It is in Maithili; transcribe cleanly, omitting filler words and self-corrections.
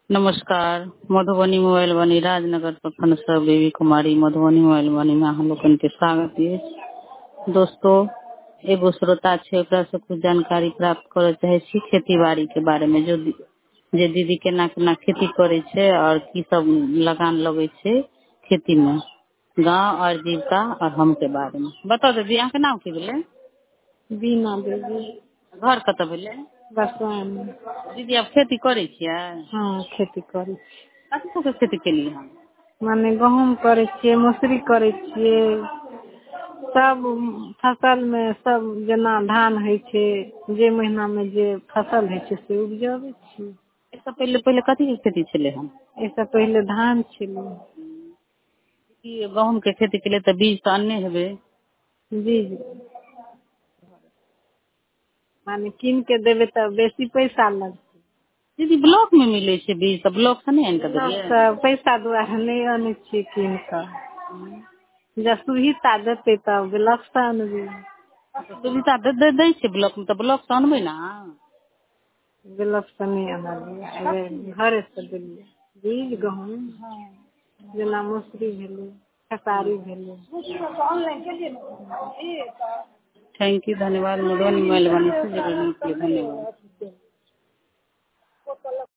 नमस्कार। मधुबनी मोबाइल वाणी राजनगर प्रखंड से बेबी कुमारी मधुबनी मोबाइल वाणी में अहाँ लोगन के स्वागत है। दोस्तों, एगो श्रोता छे, ओकरा से कुछ जानकारी प्राप्त करे चाहे छी खेती बाड़ी के बारे में। जो जे दीदी केना केना खेती करे छे और की सब लगान लगे छे खेती में, गांव और जीविका और हम के बारे में बताओ। दीदी अहाँ के नाम की भेले? बीना देवी। घर कतऽ भेले? बसवान। दीदी आप खेती करे छियै? हाँ, खेती करी छी। कथी सबके खेती केलिए हम? माने गहूम करे छियै, मसूरी करे छियै, सब फसल में सब जना धान है छे, जे महीना में जे फसल है छे से उपजाबे छी। इससे पहले पहले कथी के खेती छले हम? इससे पहले धान छिलो। कि गहूम के खेती के लिए तो बीज तो अन्ने हेबे? जी जी। माने कीन के देवे तो बेसी पैसा लगते। दीदी ब्लॉक में मिले छे बीज, तो ब्लॉक से नहीं आन के देलिए? पैसा द्वारा नहीं आने छी कीन कर। जब सुविधा देते तब ब्लॉक से आनबे। सुविधा दे छे ब्लॉक में, तो ब्लॉक से अनबे ना। ब्लॉक से नहीं आनलिए, घरे से दिलिए बीज गहूम जना मसूरी भेले, खेसारी भेले। थैंक यू, धन्यवाद। मधुबनी मोबाइल वाणी से जुड़ने के लिए धन्यवाद।